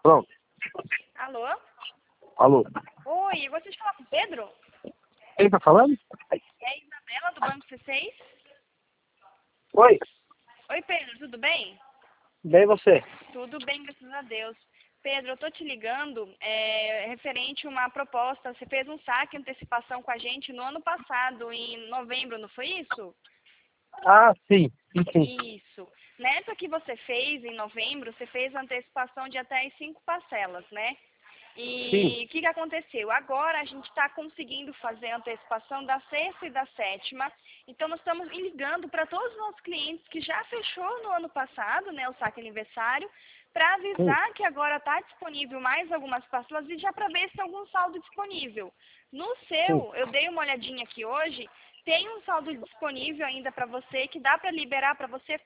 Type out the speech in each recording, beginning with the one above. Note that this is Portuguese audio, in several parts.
Pronto. Alô? Alô. Oi, eu gostaria de falar com o Pedro? Quem tá falando? É a Isabela, do Banco C6. Oi. Oi, Pedro, tudo bem? Bem você? Tudo bem, graças a Deus. Pedro, eu tô te ligando referente a uma proposta. Você fez um saque antecipação com a gente no ano passado, em novembro, não foi isso? Ah, sim. Sim. Isso. Nessa que você fez em novembro, você fez a antecipação de até as 5 parcelas, né? Sim. E o que aconteceu? Agora a gente está conseguindo fazer a antecipação da sexta e da sétima. Então nós estamos ligando para todos os nossos clientes que já fechou no ano passado, né, o saque aniversário, para Sim. avisar que agora está disponível mais algumas parcelas e já para ver se tem algum saldo disponível. No Sim. seu, eu dei uma olhadinha aqui hoje, tem um saldo disponível ainda para você que dá para liberar para você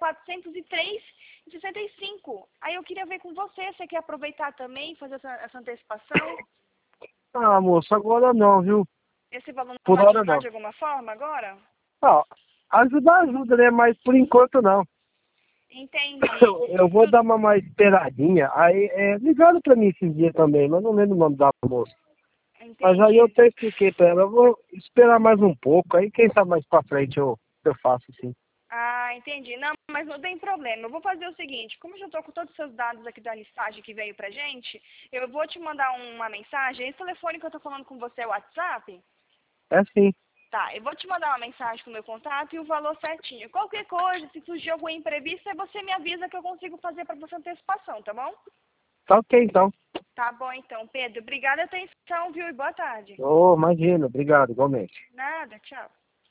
403,65. Aí eu queria ver com você, você quer aproveitar também, fazer essa antecipação? Ah, moço, agora não, viu? Esse valor não Por vai te hora ajudar não. de alguma forma agora? Ah, ajuda, né? Mas por enquanto não. Entendi. Eu vou dar uma mais esperadinha. Aí, ligaram pra mim esses dias também, mas não lembro o nome da moça. Mas aí eu Entendi. até expliquei pra ela, eu vou esperar mais um pouco, aí quem sabe mais pra frente eu faço sim. Ah, entendi. Não, mas não tem problema. Eu vou fazer o seguinte, como eu já estou com todos os seus dados aqui da listagem que veio pra gente, eu vou te mandar uma mensagem. Esse telefone que eu tô falando com você é o WhatsApp? É sim. Tá, eu vou te mandar uma mensagem com o meu contato e o valor certinho. Qualquer coisa, se surgir algum imprevisto, aí você me avisa que eu consigo fazer para você antecipação, tá bom? Tá ok então. Tá bom então, Pedro. Obrigada pela atenção, viu? E boa tarde. Ô, imagina, obrigado, igualmente. Nada, tchau.